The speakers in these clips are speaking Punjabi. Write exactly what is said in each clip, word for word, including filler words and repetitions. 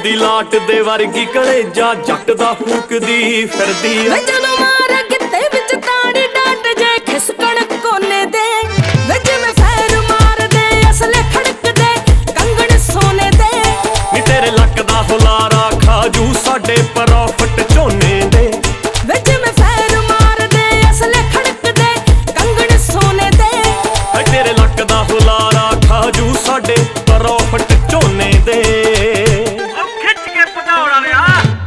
ਦੀ ਲਾਟ ਦੇ ਵਰਗੀ ਕਲੇਜਾ ਜੱਟ ਦਾ ਫੂਕਦੀ ਫਿਰਦੀ ਵੇ ਜਦੋਂ ਮਾਰ ਗਿੱਤੇ ਵਿੱਚ ਤਾੜੀ ਡਾਟ ਜੇ ਖਿਸਕਣ ਕੋਨੇ ਦੇ ਵੇ ਜਿਵੇਂ ਫੈਰ ਮਾਰਦੇ ਅਸਲੇ ਖੜਕਦੇ ਕੰਗਣ ਸੋਨੇ ਦੇ ਨੀ ਤੇਰੇ ਲੱਕ ਦਾ ਹੁਲਾਰਾ ਖਾਜੂ ਸਾਡੇ ਪ੍ਰੋਫਿਟ ਝੋਨੇ ਦੇ ਵੇ ਜਿਵੇਂ ਫੈਰ ਮਾਰਦੇ ਅਸਲੇ ਖੜਕਦੇ ਕੰਗਣ ਸੋਨੇ ਦੇ ਤੇਰੇ ਲੱਕ ਦਾ ਹੁਲਾਰਾ ਖਾਜੂ ਸਾਡੇ ਪ੍ਰੋਫਿਟ ਝੋਨੇ ਦੇ ਖਿੱਚ ਕੇ ਭਜਾਉਣਾ ਰਿਆ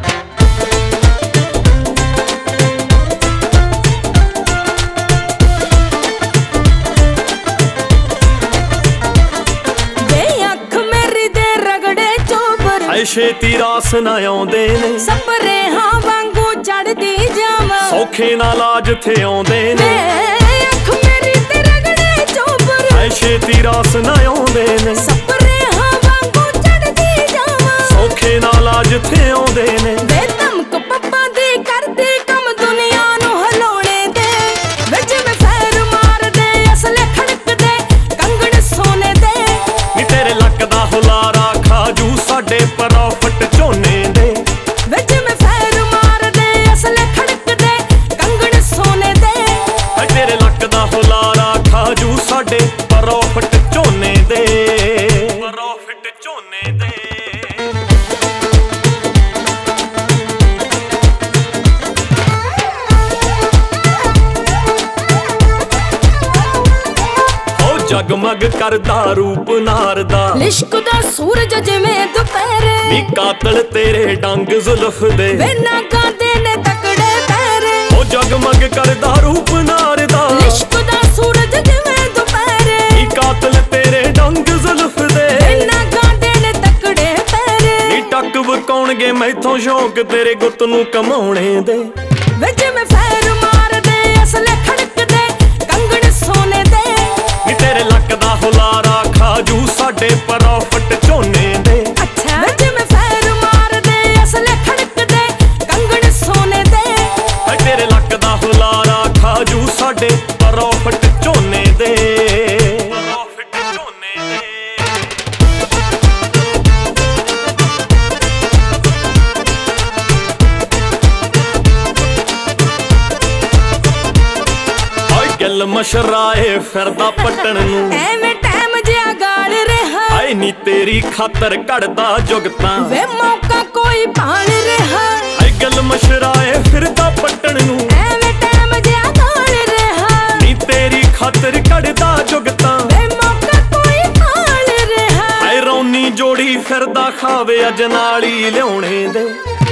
ਐ ਛੇਤੀ ਰਾਸ ਨਾ ਆਉਂਦੇ ਨੇ ਸਪਰੇ ਹਾਂ ਵਾਂਗੂ ਚੜਦੀ ਜਾਵਾਂ ਸੌਖੇ ਨਾਲ ਆ ਜਿੱਥੇ ਆਉਂਦੇ ਨੇ ਅੱਖ ਮੇਰੀ ਤੇ ਰਗੜੇ ਚੋਬਰ ਐ ਛੇਤੀ ਰਾਸ ਨਾ ਆਉਂਦੇ ਨੇ ਸਪਰੇ ਹਾਂ ਵਾਂਗੂ ਚੜਦੀ ਜਾਵਾਂ ਸੌਖੇ ਨਾਲ ਆ ਜਿੱਥੇ ਆਉਂਦੇ ਨੇ ਵੇ ਧਮਕ ਪੱਪਾਂ ਦੀ ਕਰਦੀ ਕੰਮ ਦੁਨੀਆ ਨੂੰ ਹਲਾਉਣੇ ਦੇ ਵੇ ਜਿਵੇਂ ਫੈਰ ਮਾਰਦੇ ਅਸਲੇ ਖੜਕਦੇ ਕੰਗਣ ਸੋਨੇ ਦੇ ਨੀ ਤੇਰੇ ਲੱਕ ਦਾ ਹੁਲਾਰਾ ਖਾਜੂ ਸਾਡੇ ਪ੍ਰੋਫਿਟ ਝੋਨੇ ਦੇ ਵੇ ਜਿਵੇਂ ਫੈਰ ਮਾਰਦੇ ਅਸਲੇ ਖੜਕਦੇ ਕੰਗਣ ਸੋਨੇ ਦੇ ਤੇਰੇ ਲੱਕ ਦਾ ਹੁਲਾਰਾ ਖਾਜੂ ਸਾਡੇ ਪ੍ਰੋਫਿਟ ਝੋਨੇ ਦੇ ਪ੍ਰੋਫਿਟ ਝੋਨੇ ਦੇ ਜਗਮਗ ਕਰਦਾ ਰੂਪ ਨਾਰ ਦਾ ਲਿਸ਼ਕਦਾ ਸੂਰਜ ਜਿਵੇਂ ਦੁਪਹਿਰੇ ਨੀ ਕਾਤਲ ਤੇਰੇ ਡੰਗ ਜ਼ੁਲਫ ਦੇ ਵੇ ਨਾਗਾਂ ਦੇ ਨੇ ਤਕੜੇ ਪੈਰੇ ਉਹ ਜਗਮਗ ਕਰਦਾ ਰੂਪ ਨਾਰ ਦਾ ਲਿਸ਼ਕਦਾ ਸੂਰਜ ਜਿਵੇਂ ਦੁਪਹਿਰੇ ਨੀ ਕਾਤਲ ਤੇਰੇ ਡੰਗ ਜ਼ੁਲਫ ਦੇ ਵੇ ਨਾਗਾਂ ਦੇ ਨੇ ਤਕੜੇ ਪੈਰੇ ਨੀ ਟੱਕ ਵਕਾਉਣਗੇ ਮੈਥੋਂ ਸ਼ੌਕ ਤੇਰੇ ਗੁੱਤ ਨੂੰ ਕਮਾਉਣੇ ਦੇ ਵੇ ਜਿਵੇਂ ਫੈਰ ਮਾਰਦੇ ਅਸਲੇ ਖੜਕਦੇ ਕੰਗਣ ਸੋਨੇ ਦੇ ਨੀ ਤੇਰੇ ਲੱਕ ਦਾ ਹੁਲਾਰਾ ਖਾਜੂ ਸਾਡੇ ਪ੍ਰੋਫਿਟ ਝੋਨੇ ਦੇ ਅੱਛਾ ਵੇ ਜਿਵੇਂ ਫੈਰ ਮਾਰਦੇ ਅਸਲੇ ਖੜਕਦੇ ਕੰਗਣ ਸੋਨੇ ਦੇ ਤੇਰੇ ਲੱਕ ਦਾ ਹੁਲਾਰਾ ਖਾਜੂ ਸਾਡੇ ਪ੍ਰੋਫਿਟ ਝੋਨੇ ਦੇ ਪ੍ਰੋਫਿਟ ਝੋਨੇ ਦੇ ਗੱਲ ਮਸ਼ਰਾਏ ਫਿਰਦਾ ਪਟਣ ਨੂੰ ਐਵੇਂ ਟਾਈਮ ਜਿਆ ਗਾਲ ਰਿਹਾ ਆਏ ਨੀ ਤੇਰੀ ਖਾਤਰ ਘੜਦਾ ਜੁਗਤਾਂ ਵੇ ਮੌਕਾ ਕੋਈ ਭਾਲ ਰਿਹਾ ਆਏ ਗੱਲ ਮਸ਼ਰਾਏ ਫਿਰਦਾ ਪਟਣ ਨੂੰ ਐਵੇਂ ਟਾਈਮ ਜਿਆ ਗਾਲ ਰਿਹਾ ਨੀ ਤੇਰੀ ਖਾਤਰ ਘੜਦਾ ਜੁਗਤਾਂ ਵੇ ਮੌਕਾ ਕੋਈ ਭਾਲ ਰਿਹਾ ਆਏ ਰੌਣੀ ਜੋੜੀ ਫਿਰਦਾ ਖਾਵੇ ਅੱਜ ਨਾਲ ਹੀ ਲਿਆਉਣੇ ਦੇ